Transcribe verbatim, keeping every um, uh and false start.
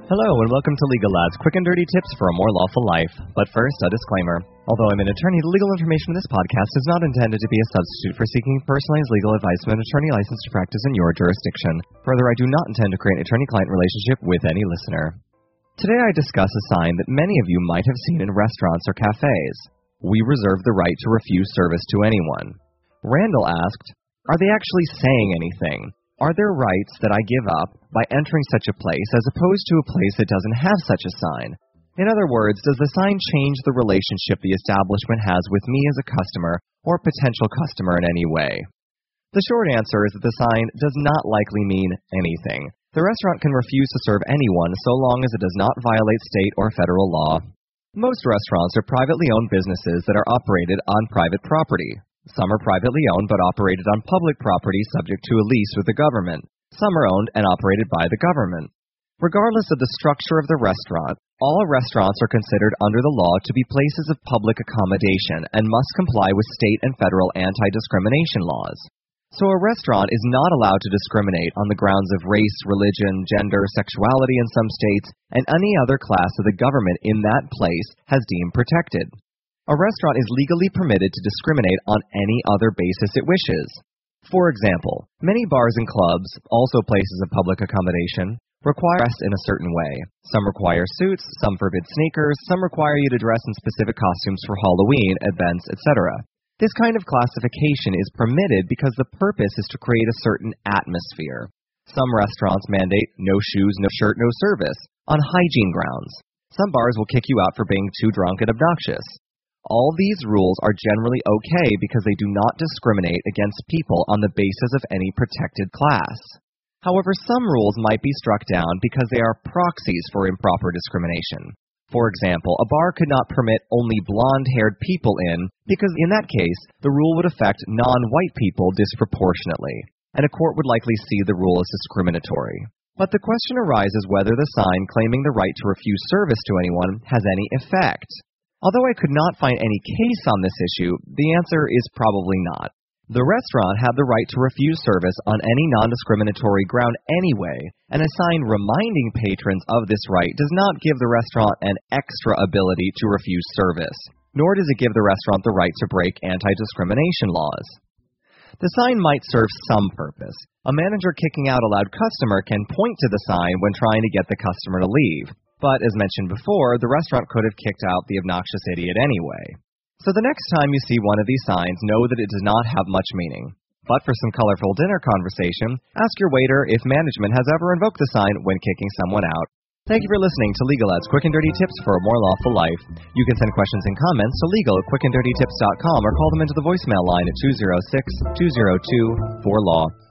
Hello and welcome to Legal Ads, quick and dirty tips for a more lawful life. But first, a disclaimer. Although I'm an attorney, the legal information in this podcast is not intended to be a substitute for seeking personalized legal advice from an attorney licensed to practice in your jurisdiction. Further, I do not intend to create an attorney-client relationship with any listener. Today I discuss a sign that many of you might have seen in restaurants or cafes. We reserve the right to refuse service to anyone. Randall asked, are they actually saying anything? Are there rights that I give up by entering such a place as opposed to a place that doesn't have such a sign? In other words, does the sign change the relationship the establishment has with me as a customer or potential customer in any way? The short answer is that the sign does not likely mean anything. The restaurant can refuse to serve anyone so long as it does not violate state or federal law. Most restaurants are privately owned businesses that are operated on private property. Some are privately owned but operated on public property subject to a lease with the government. Some are owned and operated by the government. Regardless of the structure of the restaurant, all restaurants are considered under the law to be places of public accommodation and must comply with state and federal anti-discrimination laws. So a restaurant is not allowed to discriminate on the grounds of race, religion, gender, sexuality in some states, and any other class that the government in that place has deemed protected. A restaurant is legally permitted to discriminate on any other basis it wishes. For example, many bars and clubs, also places of public accommodation, require dress in a certain way. Some require suits, some forbid sneakers, some require you to dress in specific costumes for Halloween, events, et cetera. This kind of classification is permitted because the purpose is to create a certain atmosphere. Some restaurants mandate no shoes, no shirt, no service, on hygiene grounds. Some bars will kick you out for being too drunk and obnoxious. All these rules are generally okay because they do not discriminate against people on the basis of any protected class. However, some rules might be struck down because they are proxies for improper discrimination. For example, a bar could not permit only blonde-haired people in because in that case, the rule would affect non-white people disproportionately, and a court would likely see the rule as discriminatory. But the question arises whether the sign claiming the right to refuse service to anyone has any effect. Although I could not find any case on this issue, the answer is probably not. The restaurant had the right to refuse service on any non-discriminatory ground anyway, and a sign reminding patrons of this right does not give the restaurant an extra ability to refuse service, nor does it give the restaurant the right to break anti-discrimination laws. The sign might serve some purpose. A manager kicking out a loud customer can point to the sign when trying to get the customer to leave. But, as mentioned before, the restaurant could have kicked out the obnoxious idiot anyway. So the next time you see one of these signs, know that it does not have much meaning. But for some colorful dinner conversation, ask your waiter if management has ever invoked the sign when kicking someone out. Thank you for listening to Legal Ads, quick and dirty tips for a more lawful life. You can send questions and comments to legal at quick and dirty tips dot com or call them into the voicemail line at two zero six, two zero two, four law.